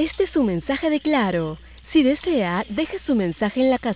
Este es su mensaje de Claro. Si desea, deje su mensaje en la casilla